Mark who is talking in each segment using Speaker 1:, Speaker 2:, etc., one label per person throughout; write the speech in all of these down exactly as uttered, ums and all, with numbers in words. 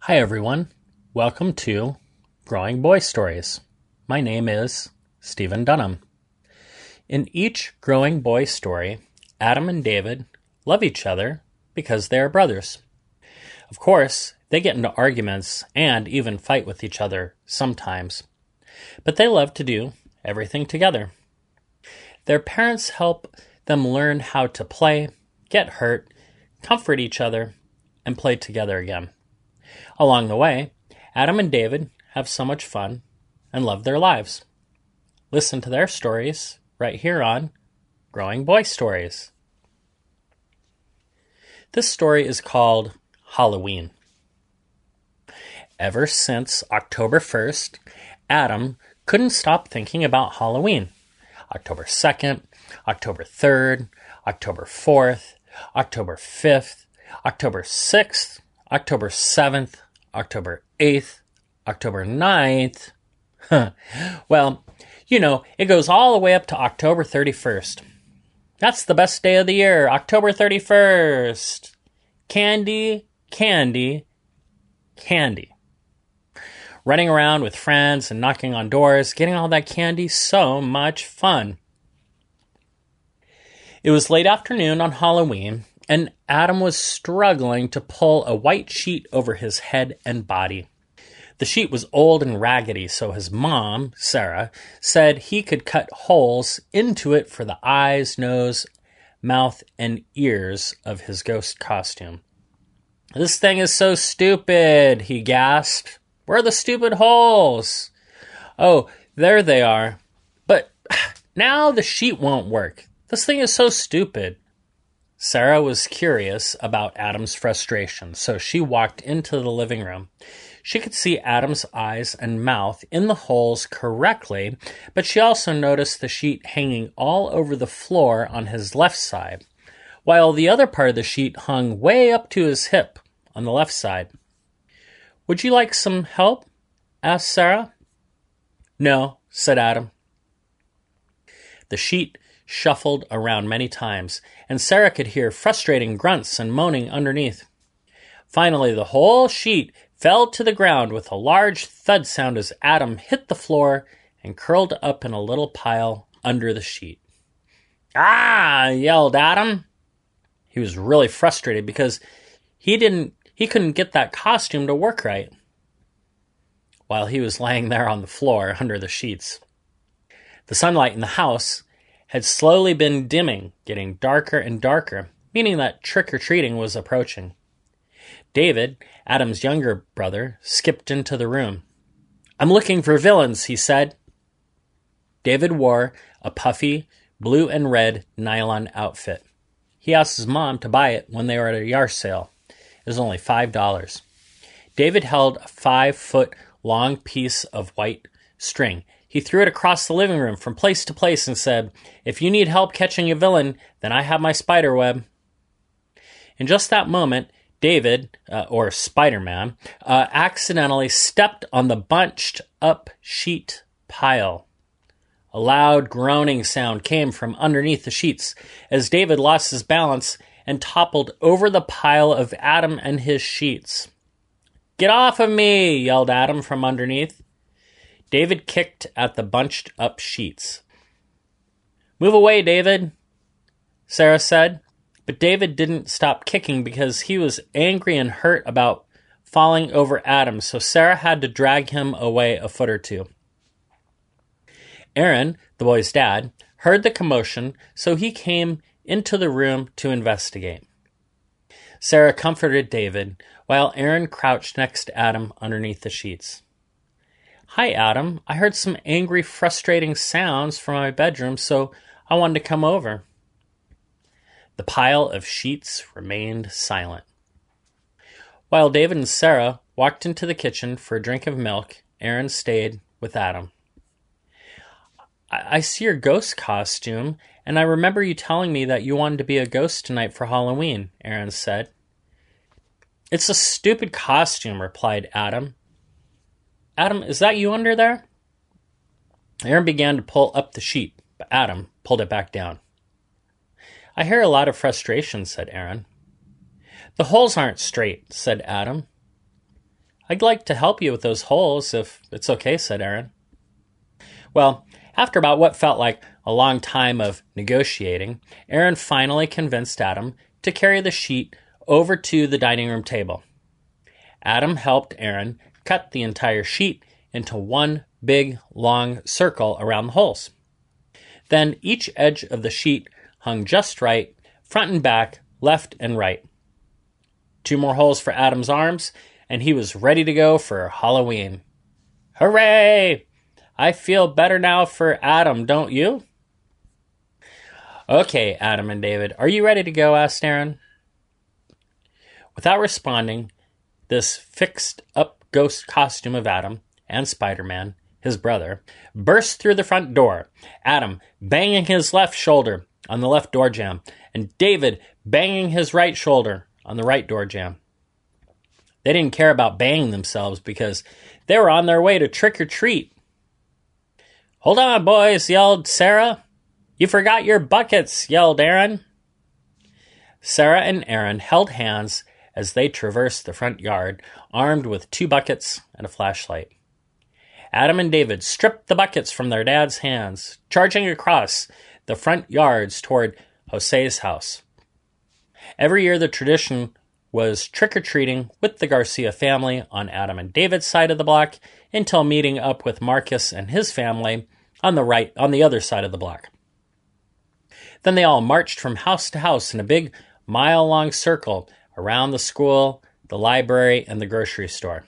Speaker 1: Hi everyone, welcome to Growing Boy Stories. My name is Stephen Dunham. In each Growing Boy story, Adam and David love each other because they are brothers. Of course, they get into arguments and even fight with each other sometimes, but they love to do everything together. Their parents help them learn how to play, get hurt, comfort each other, and play together again. Along the way, Adam and David have so much fun and love their lives. Listen to their stories right here on Growing Boy Stories. This story is called Halloween. Ever since October first, Adam couldn't stop thinking about Halloween. October second, October third, October fourth, October fifth, October sixth, October seventh, October eighth, October ninth. Well, you know, it goes all the way up to October thirty-first. That's the best day of the year, October thirty-first. Candy, candy, candy. Running around with friends and knocking on doors, getting all that candy, so much fun. It was late afternoon on Halloween, and Adam was struggling to pull a white sheet over his head and body. The sheet was old and raggedy, so his mom, Sarah, said he could cut holes into it for the eyes, nose, mouth, and ears of his ghost costume. "This thing is so stupid," he gasped. "Where are the stupid holes?" "Oh, there they are. But now the sheet won't work. This thing is so stupid." Sarah was curious about Adam's frustration, so she walked into the living room. She could see Adam's eyes and mouth in the holes correctly, but she also noticed the sheet hanging all over the floor on his left side, while the other part of the sheet hung way up to his hip on the left side. "Would you like some help?" asked Sarah. "No," said Adam. The sheet shuffled around many times, and Sarah could hear frustrating grunts and moaning underneath. Finally, the whole sheet fell to the ground with a large thud sound as Adam hit the floor and curled up in a little pile under the sheet. "Ah!" yelled Adam. He was really frustrated because he didn't he couldn't get that costume to work right while he was laying there on the floor under the sheets. The sunlight in the house had slowly been dimming, getting darker and darker, meaning that trick-or-treating was approaching. David, Adam's younger brother, skipped into the room. "I'm looking for villains," he said. David wore a puffy, blue and red nylon outfit. He asked his mom to buy it when they were at a yard sale. It was only five dollars. David held a five-foot-long piece of white string. He threw it across the living room from place to place and said, "If you need help catching a villain, then I have my spider web." In just that moment, David, uh, or Spider-Man, uh, accidentally stepped on the bunched-up sheet pile. A loud groaning sound came from underneath the sheets as David lost his balance and toppled over the pile of Adam and his sheets. "Get off of me!" yelled Adam from underneath. David kicked at the bunched-up sheets. "Move away, David," Sarah said. But David didn't stop kicking because he was angry and hurt about falling over Adam, so Sarah had to drag him away a foot or two. Aaron, the boy's dad, heard the commotion, so he came into the room to investigate. Sarah comforted David, while Aaron crouched next to Adam underneath the sheets. "Hi, Adam. I heard some angry, frustrating sounds from my bedroom, so I wanted to come over." The pile of sheets remained silent. While David and Sarah walked into the kitchen for a drink of milk, Aaron stayed with Adam. I, I see your ghost costume, and I remember you telling me that you wanted to be a ghost tonight for Halloween," Aaron said. "It's a stupid costume," replied Adam. "Adam, is that you under there?" Aaron began to pull up the sheet, but Adam pulled it back down. "I hear a lot of frustration," said Aaron. "The holes aren't straight," said Adam. I'd like to help you with those holes, if it's okay, said Aaron. Well, after about what felt like a long time of negotiating, Aaron finally convinced Adam to carry the sheet over to the dining room table. Adam helped Aaron cut the entire sheet into one big, long circle around the holes. Then each edge of the sheet hung just right, front and back, left and right. Two more holes for Adam's arms, and he was ready to go for Halloween. Hooray! I feel better now for Adam, don't you? Okay, Adam and David, are you ready to go? Asked Aaron. Without responding, this fixed-up ghost costume of Adam and Spider-Man, his brother, burst through the front door, Adam banging his left shoulder on the left door jamb, and David banging his right shoulder on the right door jamb. They didn't care about banging themselves because they were on their way to trick-or-treat. Hold on, boys, yelled Sarah. You forgot your buckets, yelled Aaron. Sarah and Aaron held hands as they traversed the front yard, armed with two buckets and a flashlight. Adam and David stripped the buckets from their dad's hands, charging across the front yards toward Jose's house. Every year the tradition was trick-or-treating with the Garcia family on Adam and David's side of the block until meeting up with Marcus and his family on the right on the other side of the block. Then they all marched from house to house in a big mile-long circle around the school, the library, and the grocery store.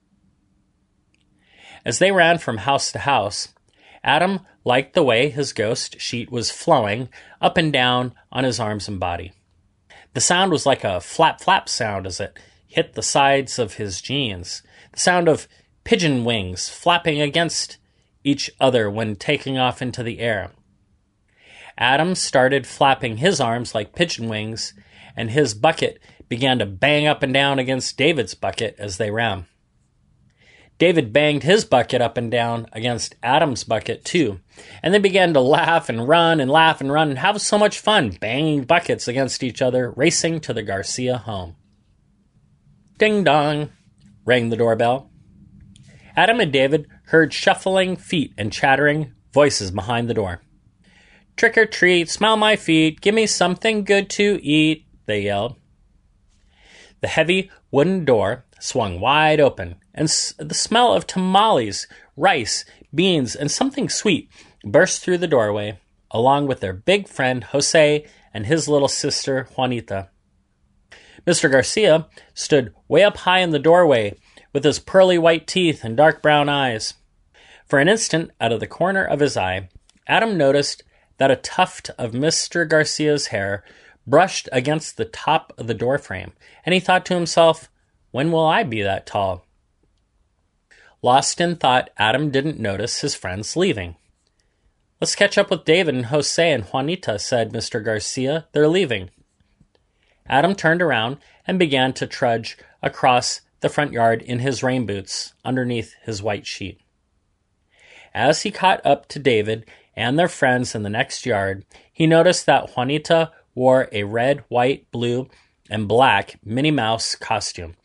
Speaker 1: As they ran from house to house, Adam liked the way his ghost sheet was flowing up and down on his arms and body. The sound was like a flap-flap sound as it hit the sides of his jeans, the sound of pigeon wings flapping against each other when taking off into the air. Adam started flapping his arms like pigeon wings, and his bucket began to bang up and down against David's bucket as they ran. David banged his bucket up and down against Adam's bucket too, and they began to laugh and run and laugh and run and have so much fun banging buckets against each other, racing to the Garcia home. Ding dong, rang the doorbell. Adam and David heard shuffling feet and chattering voices behind the door. Trick or treat, smell my feet, give me something good to eat, they yelled. The heavy wooden door swung wide open, and s- the smell of tamales, rice, beans, and something sweet burst through the doorway, along with their big friend Jose and his little sister Juanita. Mister Garcia stood way up high in the doorway with his pearly white teeth and dark brown eyes. For an instant, out of the corner of his eye, Adam noticed that a tuft of Mister Garcia's hair brushed against the top of the doorframe, and he thought to himself, when will I be that tall? Lost in thought, Adam didn't notice his friends leaving. Let's catch up with David and Jose and Juanita, said Mister Garcia. They're leaving. Adam turned around and began to trudge across the front yard in his rain boots underneath his white sheet. As he caught up to David and their friends in the next yard, he noticed that Juanita wore a red, white, blue, and black Minnie Mouse costume.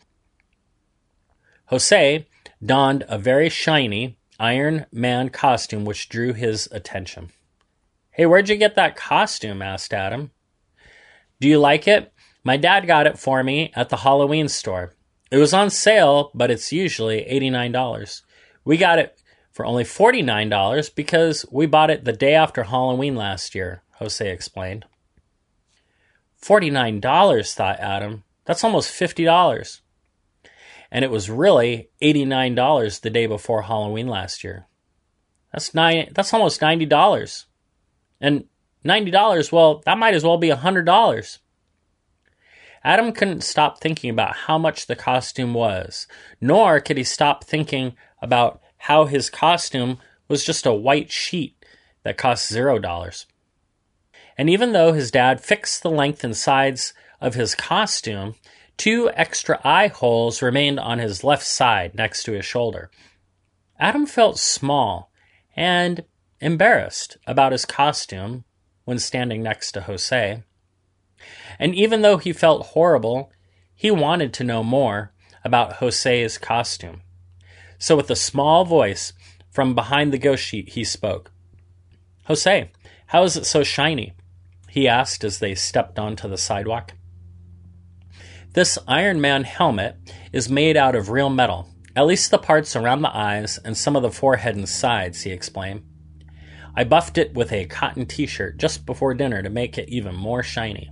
Speaker 1: Jose donned a very shiny Iron Man costume which drew his attention. Hey, where'd you get that costume? Asked Adam. Do you like it? My dad got it for me at the Halloween store. It was on sale, but it's usually eighty-nine dollars. We got it for only forty-nine dollars because we bought it the day after Halloween last year, Jose explained. forty-nine dollars, thought Adam. That's almost fifty dollars. And it was really eighty-nine dollars the day before Halloween last year. That's nine. That's almost ninety dollars. And ninety dollars, well, that might as well be one hundred dollars. Adam couldn't stop thinking about how much the costume was, nor could he stop thinking about how his costume was just a white sheet that cost zero dollars. And even though his dad fixed the length and sides of his costume, two extra eye holes remained on his left side next to his shoulder. Adam felt small and embarrassed about his costume when standing next to Jose. And even though he felt horrible, he wanted to know more about Jose's costume. So with a small voice from behind the ghost sheet, he spoke. "Jose, how is it so shiny?" he asked as they stepped onto the sidewalk. "This Iron Man helmet is made out of real metal, at least the parts around the eyes and some of the forehead and sides," he explained. "I buffed it with a cotton t-shirt just before dinner to make it even more shiny."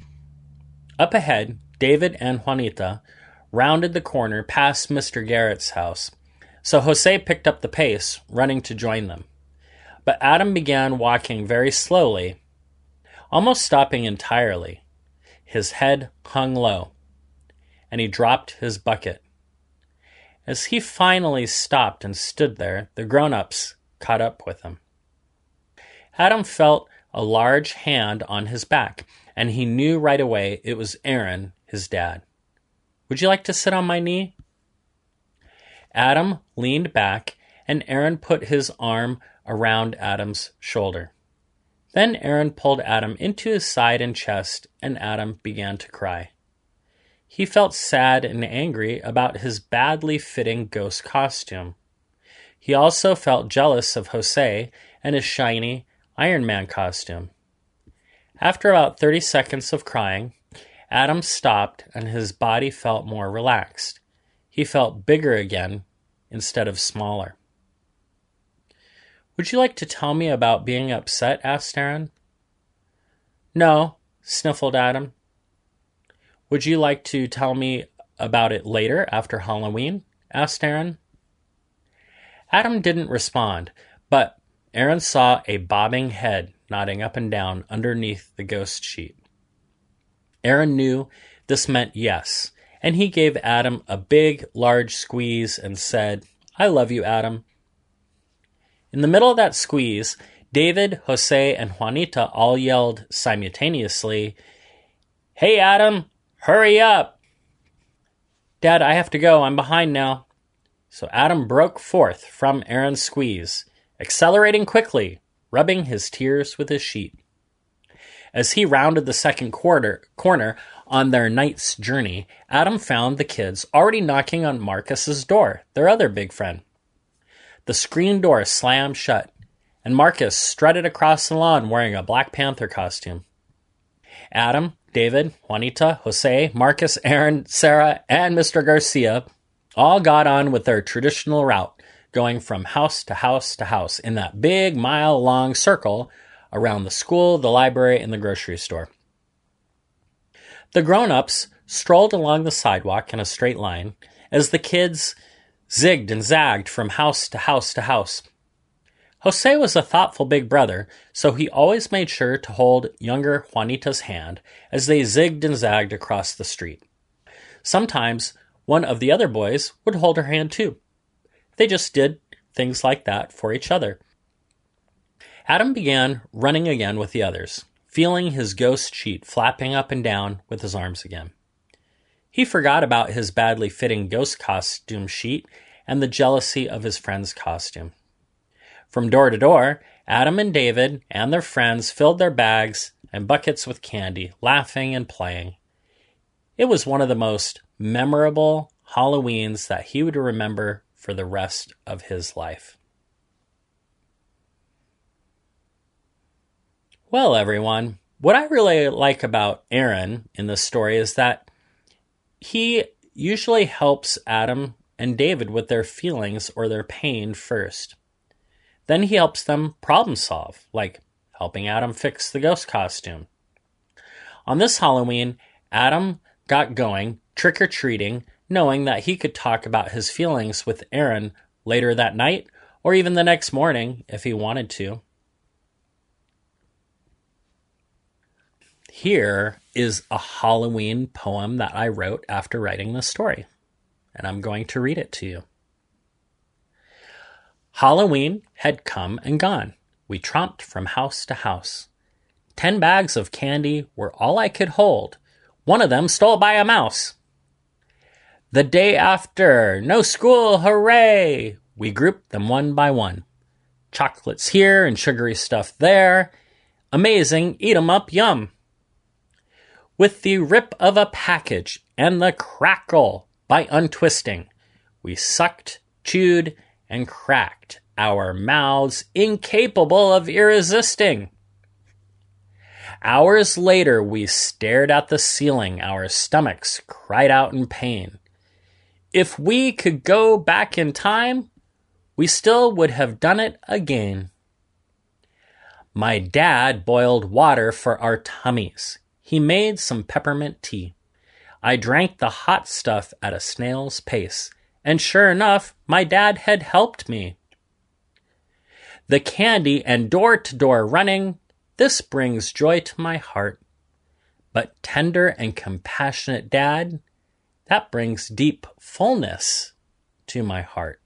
Speaker 1: Up ahead, David and Juanita rounded the corner past Mister Garrett's house, so Jose picked up the pace, running to join them. But Adam began walking very slowly, almost stopping entirely. His head hung low, and he dropped his bucket. As he finally stopped and stood there, the grown-ups caught up with him. Adam felt a large hand on his back, and he knew right away it was Aaron, his dad. "Would you like to sit on my knee?" Adam leaned back, and Aaron put his arm around Adam's shoulder. Then Aaron pulled Adam into his side and chest, and Adam began to cry. He felt sad and angry about his badly fitting ghost costume. He also felt jealous of Jose and his shiny Iron Man costume. After about thirty seconds of crying, Adam stopped and his body felt more relaxed. He felt bigger again instead of smaller. "Would you like to tell me about being upset?" asked Aaron. "No," sniffled Adam. "Would you like to tell me about it later after Halloween?" asked Aaron. Adam didn't respond, but Aaron saw a bobbing head nodding up and down underneath the ghost sheet. Aaron knew this meant yes, and he gave Adam a big, large squeeze and said, "I love you, Adam." In the middle of that squeeze, David, Jose, and Juanita all yelled simultaneously, "Hey, Adam, hurry up!" "Dad, I have to go. I'm behind now." So Adam broke forth from Aaron's squeeze, accelerating quickly, rubbing his tears with his sheet. As he rounded the second quarter, corner on their night's journey, Adam found the kids already knocking on Marcus's door, their other big friend. The screen door slammed shut, and Marcus strutted across the lawn wearing a Black Panther costume. Adam, David, Juanita, Jose, Marcus, Aaron, Sarah, and Mister Garcia all got on with their traditional route, going from house to house to house in that big mile-long circle around the school, the library, and the grocery store. The grown-ups strolled along the sidewalk in a straight line as the kids zigged and zagged from house to house to house. Jose was a thoughtful big brother, so he always made sure to hold younger Juanita's hand as they zigged and zagged across the street. Sometimes one of the other boys would hold her hand too. They just did things like that for each other. Adam began running again with the others, feeling his ghost sheet flapping up and down with his arms again. He forgot about his badly fitting ghost costume sheet and the jealousy of his friend's costume. From door to door, Adam and David and their friends filled their bags and buckets with candy, laughing and playing. It was one of the most memorable Halloweens that he would remember for the rest of his life. Well, everyone, what I really like about Aaron in this story is that he usually helps Adam and David with their feelings or their pain first. Then he helps them problem solve, like helping Adam fix the ghost costume. On this Halloween, Adam got going trick-or-treating, knowing that he could talk about his feelings with Aaron later that night or even the next morning if he wanted to. Here is a Halloween poem that I wrote after writing this story, and I'm going to read it to you. Halloween had come and gone. We tromped from house to house. Ten bags of candy were all I could hold. One of them stole by a mouse. The day after, no school, hooray! We grouped them one by one. Chocolates here and sugary stuff there. Amazing, eat 'em up, yum. With the rip of a package and the crackle, by untwisting. We sucked, chewed, and cracked, our mouths incapable of irresisting. Hours later, we stared at the ceiling, our stomachs cried out in pain. If we could go back in time, we still would have done it again. My dad boiled water for our tummies. He made some peppermint tea. I drank the hot stuff at a snail's pace, and sure enough, my dad had helped me. The candy and door-to-door running, this brings joy to my heart. But tender and compassionate dad, that brings deep fullness to my heart.